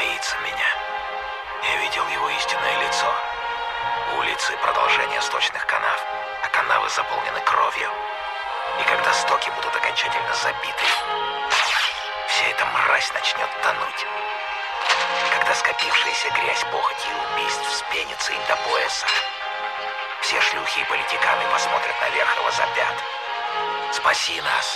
боится меня. Я видел его истинное лицо. Улицы — продолжение сточных канав, а канавы заполнены кровью. И когда стоки будут окончательно забиты, вся эта мразь начнет тонуть. Когда скопившаяся грязь похоти и убийств вспенится им до пояса, все шлюхи и политиканы посмотрят наверх и возопят: «Спаси нас!»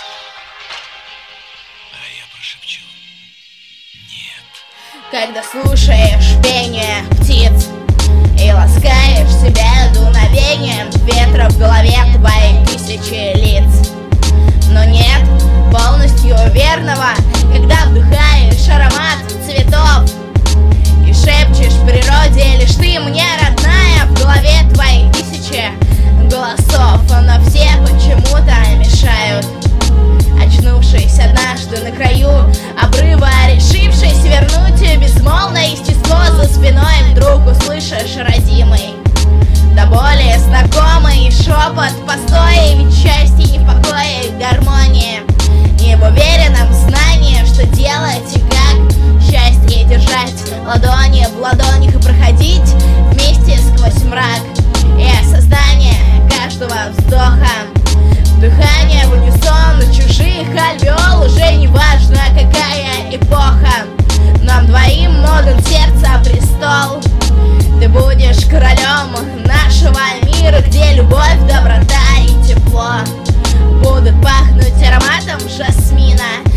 А я прошепчу: «Нет». Когда слушаешь пение птиц и ласкаешь себя дуновением ветра в голове твоих тысячи лиц, но нет полностью верного, когда вдыхаешь аромат цветов и шепчешь природе: лишь ты мне родная. В голове твоих тысячи голосов, но все почему-то мешают. Очнувшись однажды на краю обрыва, решившись вернуть безмолвное естество за спиной, вдруг услышишь родимый, да более знакомый шепот: постой, ведь счастье не в покое, гармония, не в уверенном знании, что делать и как счастье держать ладони в ладонях и проходить вместе сквозь мрак и осознание каждого вздоха. Дыхание в унисон чужих альвеол, уже не важно какая эпоха. Нам двоим отдан сердца престол. Ты будешь королем нашего мира, где любовь, доброта и тепло будут пахнуть ароматом жасмина